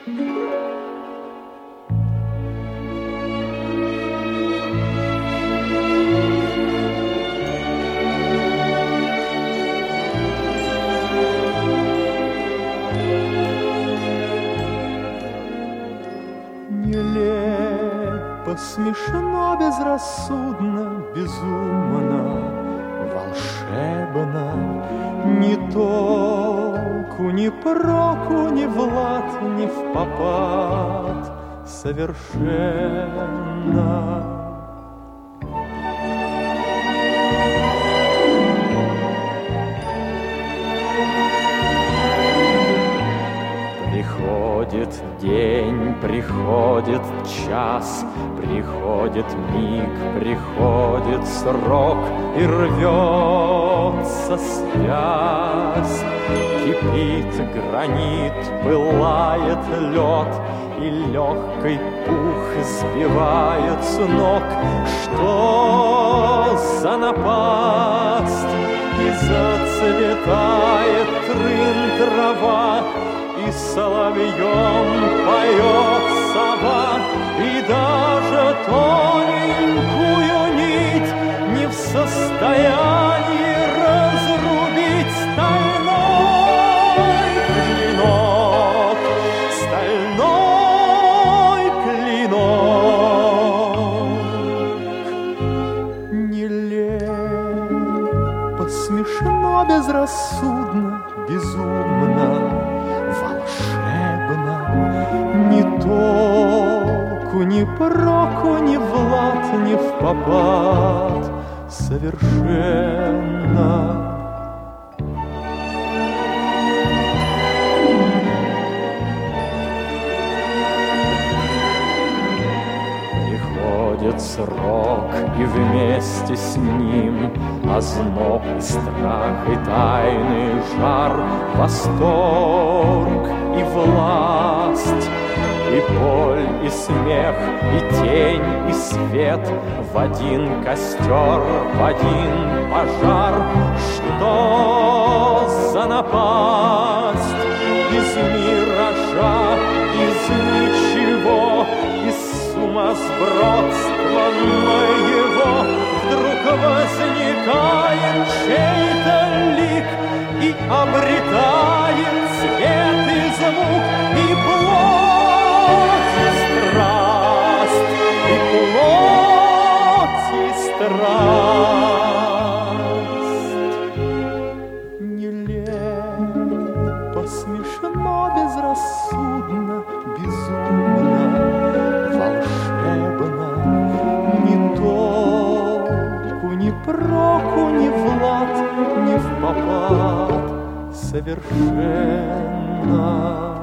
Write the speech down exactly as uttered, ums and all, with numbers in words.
Смешно, безрассудно, безумно, волшебно, ни толку, ни проку, ни в лад, ни в попад, совершенно. Приходит день, приходит час, приходит миг, приходит срок, и рвется связь. Кипит гранит, пылает лед, и легкий пух сбивает с ног. Что за напасть? И зацветает трын трава, и соловьем поет сова, и даже тоненькую нить не в состоянии разрубить стальной клинок, стальной клинок. Нелепо, смешно, безрассудно, безумно, волшебно, ни толку, ни проку, ни в лад, ни в попад, совершенно. Приходит срок, и вместе с ним озноб, и страх, и тайный жар, восторг и власть, и боль, и смех, и тень, и свет в один костер, в один пожар. Что за напасть? Из миража, из ничего, из сумасбродства моего вдруг возникает чей-то лик и обретает цвет и звук, и плоть, и страсть, и плоть, и страсть. Нелепо, смешно, безрассудно, безумно, волшебно, ни толку, ни проку, ни в лад, ни в попад, совершенно.